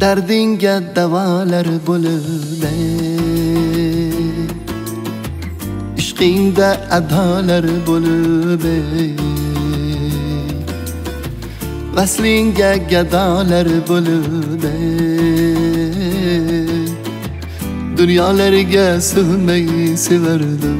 dardinga davolar bo'lib ishqingda adolar bo'lib vaslingga gadolar bo'lib dunyolarga sig'may sevardim.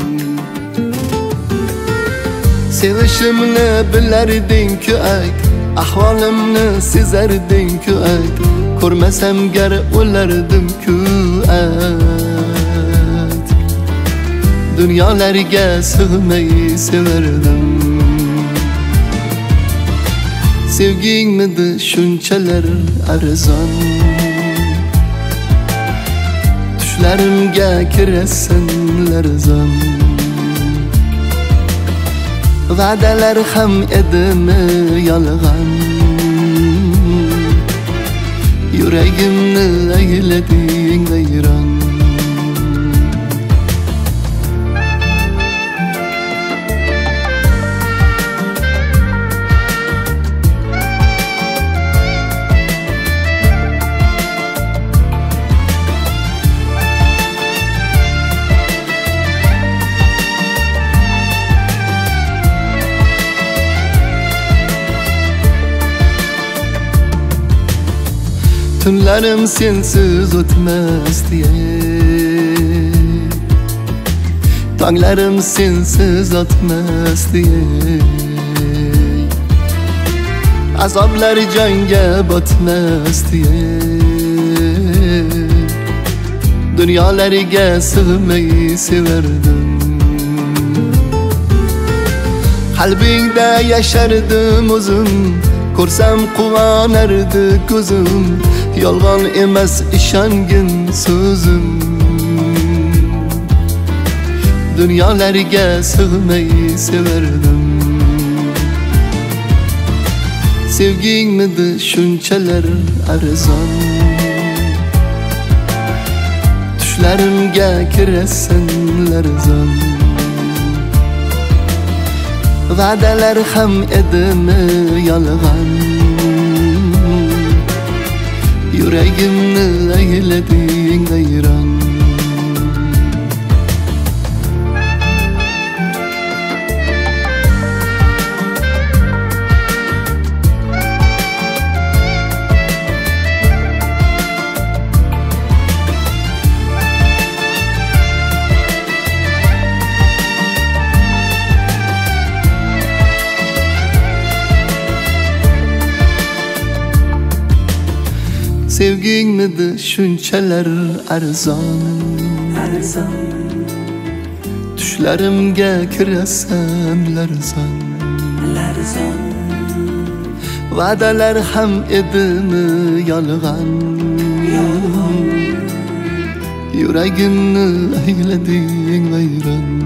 Sevishimni bilarding-ku ayt, ahvolimni sezarding-ku ayt, ko'rmasam gar o'lardim-ku ayt. Dunyolarga sig'may sevardim. Sevgingmidi shunchalar arzon, tushlarimga kirasan larzon. Va'dalar ham edimi yolg'on, yuragimni aylading vayron. Tunlarim sensiz o'tmas diye, tonglarim sensiz o'tmas diye, azoblar jonga botmas diye, dunyolarga sig'may sevardim. Qalbingda yashardim o'zim, ko'rsam quvonardi ko'zim. Yolg'on emas ishongin so'zim, dunyolarga sig'may sevardim. Sevgingmidi shunchalar arzon, tushlarimga kirasan larzon. Va'dalar ham edimi yolg'on, yuragimni aylading vayron. Sevgingmidi shunchalar arzon, tushlarimga kirasan larzon. Va'dalar ham edimi yolg'on, yuragimni aylading vayron.